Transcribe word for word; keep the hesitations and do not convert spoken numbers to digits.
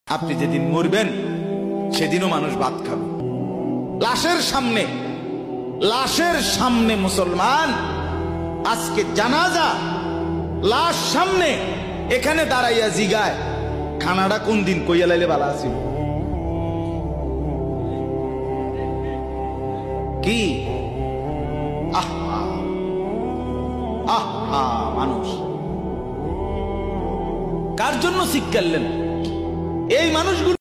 আপনি যেদিন মরবেন সেদিনও মানুষ ভাত খাবে। লাশের সামনে লাশের সামনে মুসলমান আজকে জানাজা, লাশ সামনে এখানে দাঁড়াইয়া জিগায় খানাটা কোন দিন কইয়া লাইলে ভালো আছিল। কি আহা আহা মানুষ কার জন্য শিক্ষালেন এই মানুষগুলো।